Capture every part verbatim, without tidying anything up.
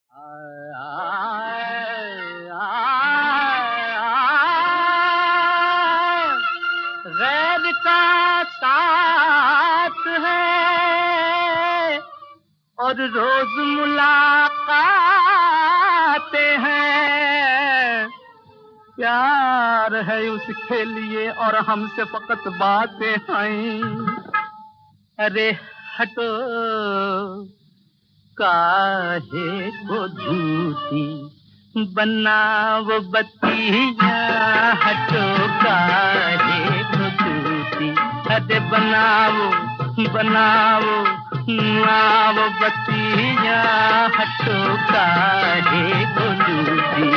गैर का साथ है और रोज मुलाकातें हैं। प्यार है उसके लिए और हमसे फकत बातें हैं। अरे हटो काहे को झूठी बनाओ बत्तियाँ, हटो काहे को झूठी, अरे बनाओ बनाओ आओ बत्तियाँ, हटो काहे को झूठी।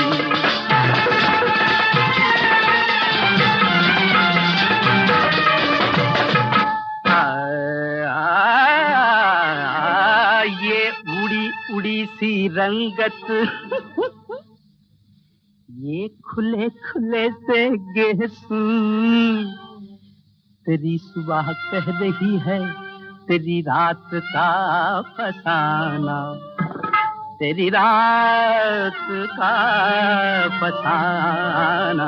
उड़ी सी रंगत ये खुले खुले से गेसू, तेरी सुबह कह रही है तेरी रात का फसाना, तेरी रात का फसाना।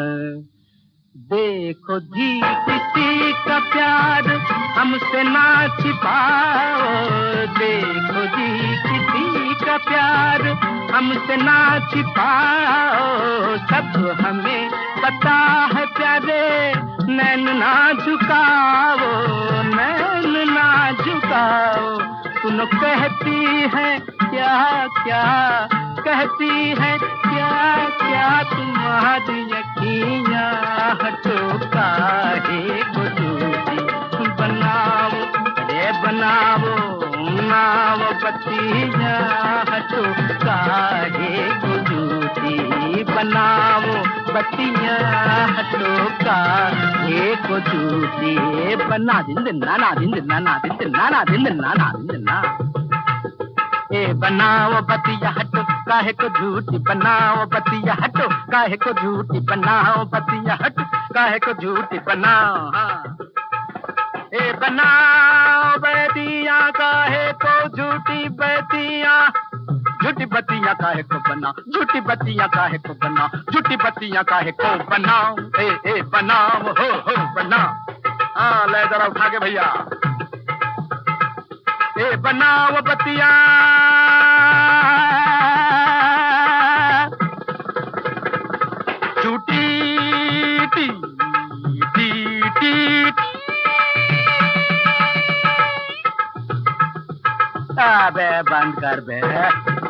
देखो जी किसी का प्यार हमसे ना छिपाओ, देखो जी किसी का प्यार हमसे ना छिपाओ, सब हमें पता है प्यारे, नैन ना झुकाओ, नैन ना झुकाओ। सुनो कहती है क्या क्या, कहती है क्या क्या तुम्हारी अखियाँ, हटो काहे को झूठी बनाओ, अरे बनाओ नाव बत्तियाँ, हटो काहे को झूठी बनाओ बत्तियाँ, हटो काहे को झूठी। बना दिन दिन ना ना दिन दिन ना ना दिन दिन ना ना दिन दिन ना ना दिन दिन ना। ए बनाओ बत्तियाँ हटो काहे को झूठी, बनाओ बत्तियाँ हटो काहे को झूठी, बनाओ बत्तियाँ हटो काहे को झूठी बनाओ। हाँ ए बनाओ बत्तियाँ काहे को झूठी बत्तियाँ, झूठी बत्तियाँ काहे को बनाओ, झूठी बत्तियाँ काहे को बनाओ, झूठी बत्तियाँ काहे को बनाओ। ए ए बनाओ हो हो बनाओ। हाँ ले जरा उठा के भैया। ए बनाओ बत्तियाँ झूठी टी टी टी, अबे बंद कर बे।